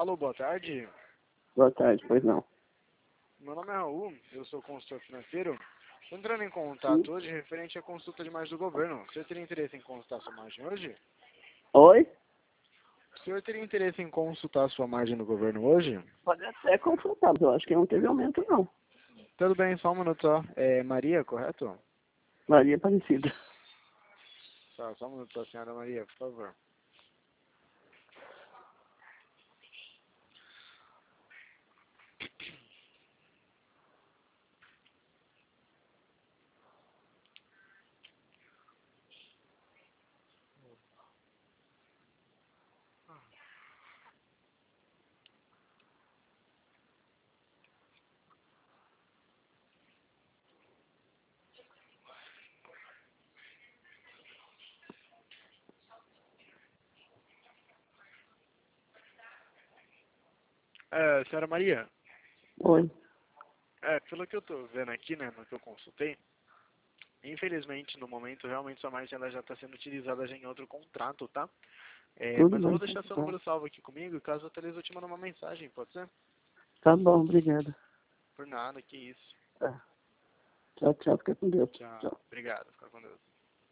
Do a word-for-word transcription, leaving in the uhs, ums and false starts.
Alô, boa tarde. Boa tarde, pois não. Meu nome é Raul, eu sou consultor financeiro. Estou entrando em contato Sim. hoje referente à consulta de margem do governo. O senhor teria interesse em consultar sua margem hoje? Oi? O senhor teria interesse em consultar sua margem do governo hoje? Pode até consultar, mas eu acho que não teve aumento, não. Tudo bem, só um minuto só. É Maria, correto? Maria Aparecida. Só, só um minuto só, senhora Maria, por favor. É, senhora Maria, Oi. é, pelo que eu tô vendo aqui, né, no que eu consultei, infelizmente, no momento, realmente sua margem ela já está sendo utilizada já em outro contrato, tá? É, Tudo mas eu bem. vou deixar seu Tá, número salvo aqui comigo, caso atualize eu te mando uma mensagem, pode ser? tá bom, obrigado. Por nada, que isso. Tá. Tchau, tchau. Fica com Deus. Tchau. Tchau. Obrigado, fica com Deus.